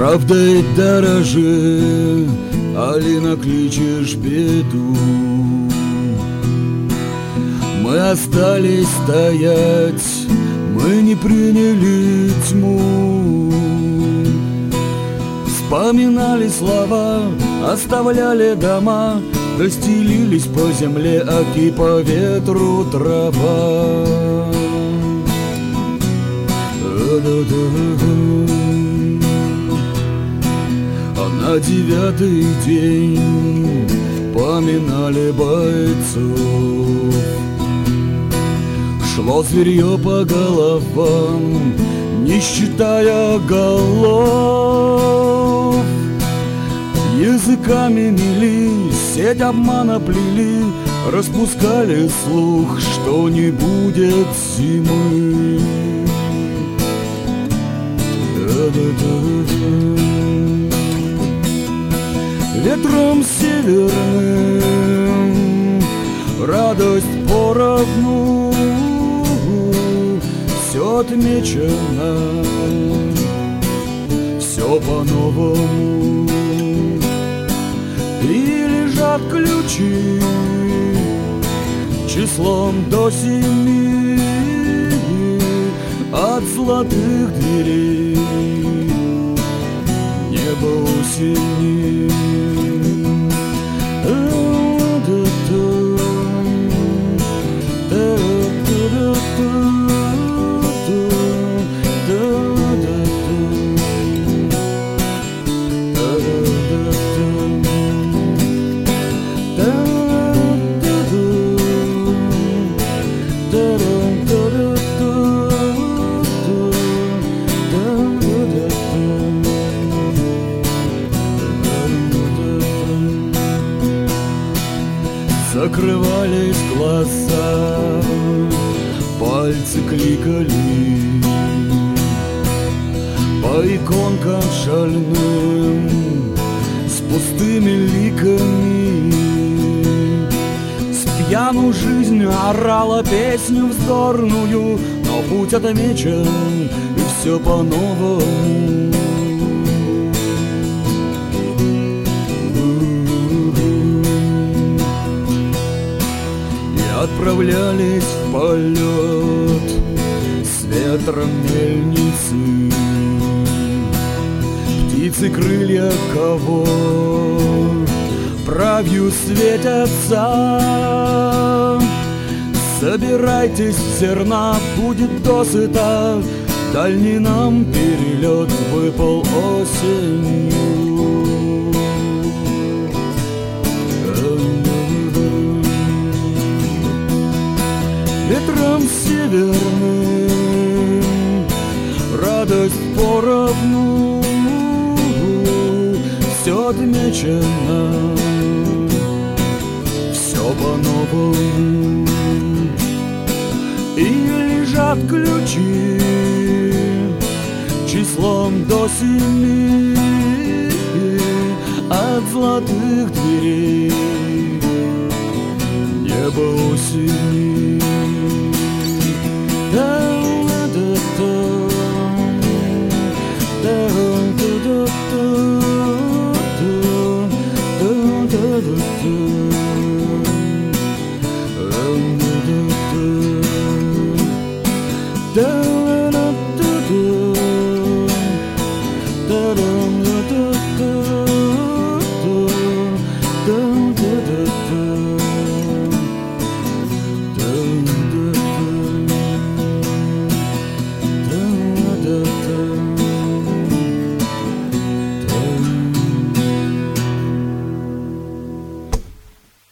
Правдой дорожи, али накличешь беду. Мы остались стоять, мы не приняли тьму. Вспоминали слова, оставляли дома, расстелились по земле, аки по ветру трава. А на 9-й день поминали бойцов. Шло зверье по головам, не считая голов. Языками мели, сеть обмана плели, распускали слух, что не будет зимы. Ветром северным радость поровну, все отмечено, все по-новому. И лежат ключи числом до 7 от золотых дверей небо осени. Закрывались глаза, пальцы кликали по иконкам шальным с пустыми ликами. Спьяну жизнь орала песню вздорную, но путь отмечен, и все по-новому. Отправлялись в полет с ветром мельницы. Птицы крылья кого правью светятся. Собирайтесь, зерна будет досыта, дальний нам перелет выпал осенью. Ветром северным радость поровну, все отмечено, все по-новому. И лежат ключи числом до 7 от золотых дверей небо осени. Da